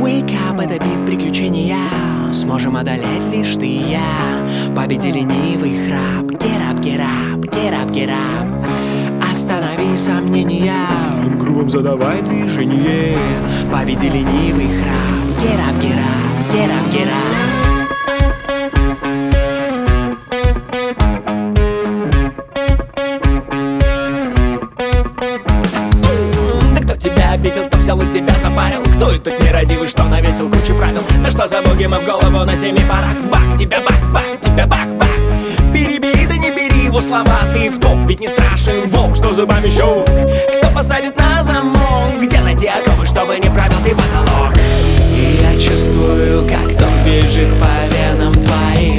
Wake up, это бит приключения. Сможем одолеть лишь ты и я. Победи ленивый храп. Get up, get up, get up, get up. Останови сомнения. Грубом задавай движение. Победи ленивый храп. Get up, get up, get up, get up. Обидел, кто взял и тебя запарил? Кто этот нерадивый, что навесил кучу правил? Да что за боги мы в голову на 7 парах? Бах, тебя бах, бах, тебя бах, бах. Бери, бери, да не бери его слова, ты в топ, ведь не страшен волк, что зубами щелк. Кто посадит на замок? Где найти оковы, чтобы не правил ты потолок? И я чувствую, как ток бежит по венам твоим.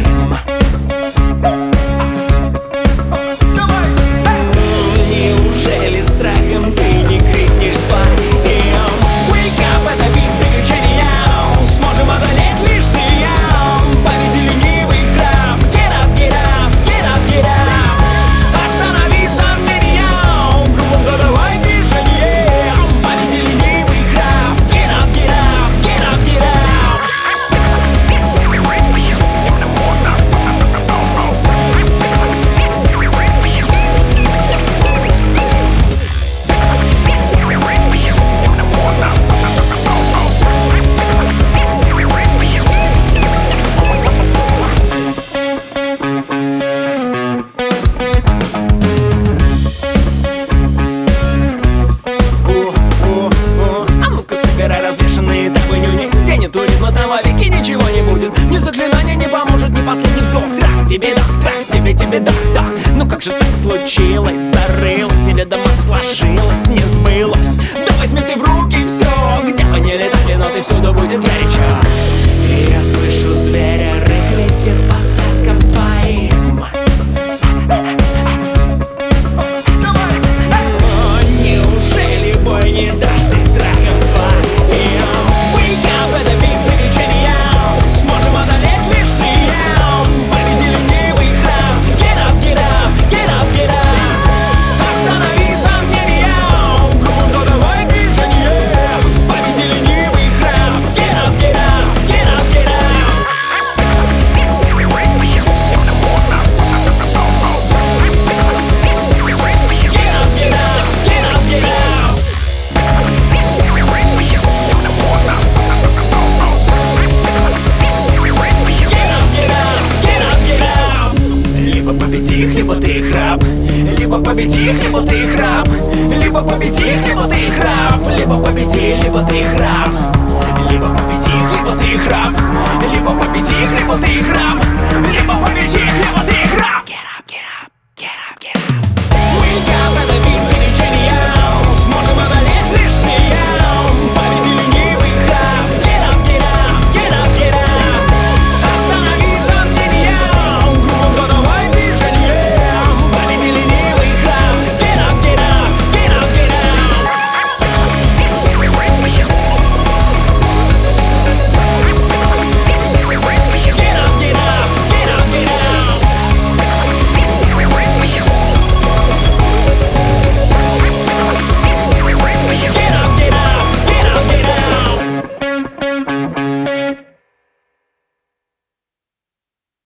Неужели страхом ты не крикнешь своим? Wake up, это бит приключения. Сможем одолеть лишь ты и я. Победи ленивый храп. Get up, get up, get up, get up. Останови сомнения. Грубом задавай движение. Победи ленивый храп. Get up, get up, get up, get up. А ну-ка собирай развешанные табы нюни. Где нету ритма, там вовеки ничего не будет. Ни заклинание не поможет, ни последний вздох. Трах тебе дах, трах тебе дах, дах. Ну как же так случилось? Зарылось, неведомо сложилось, не сбылось. Да возьми ты в руки все. Где бы ни летали, но ты всюду будет горячо. И я слышу зверя, рык летит по связкам твоим. Неужели бой не дашь ты страхом своим? Wake up, это бит приключения. Сможем одолеть лишь ты и я. Победи ленивый храп. Get up, get up, get up, get up. Останови сомнения. Грубом задавай движение. Победи ленивый храп. Get up, get up, get up, get up. Либо победи их, либо ты храп. Либо победи их, либо ты храп. Либо победи их, либо ты храп. Либо победи, либо ты храп.